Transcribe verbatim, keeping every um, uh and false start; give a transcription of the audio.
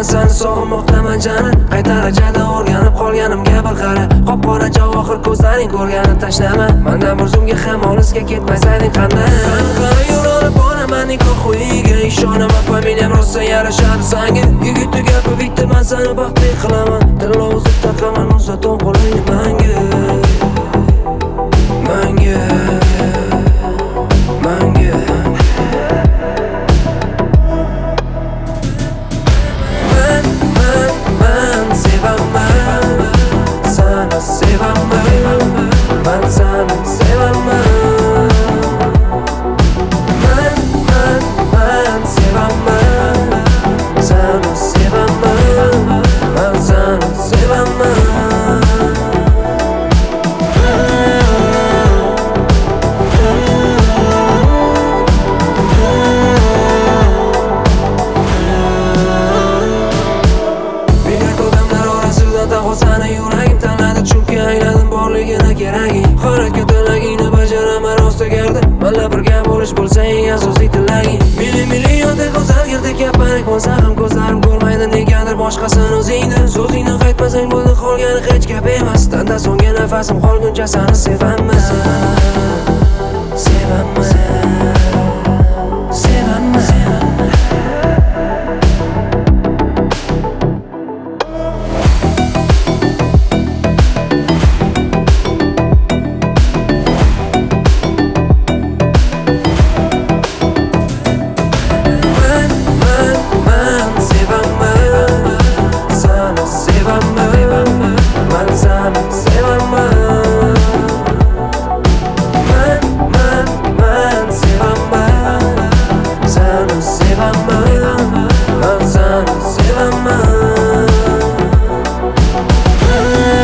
seni sog'inmoqdaman janin. Qay darajada o'rganib qolganimga bir qara. Qop-qora javohir ko'zlaring ko'rganini tashlama. Mendan bir zumga ham olisga ketmasayding qanday? Qanqa yo'lib boraman nikoh uyiga, ishonaman familiyam rosa yarashadi senga. Yigitni gapi bitta, men seni baxtli qilaman. Tillovuzib taqaman uzaton qo'lingni menga. Menga Menga Men, men, men sevaman. Seni sevaman. Men seni sevaman. Men, men, men sevaman. Seni sevaman. Men seni sevaman. Seni yuragim tanladi chunki ayladim borligini keraging. Hayratga tilagingni bajaraman rosta gardi. Menla birga bo'lish bo'lsa eng asosiy tilaging. Mili millionda go'zal girdek yaparak bo'lsa ham ko'zlarim ko'rmaydi negadir boshqasini o'zingni. So'zingni qaytmasang bo'ldi qolgani hech gap emas. Tanda so'nggi nafasim qolguncha seni sevaman. Sevaman. Sevaman. Sevaman.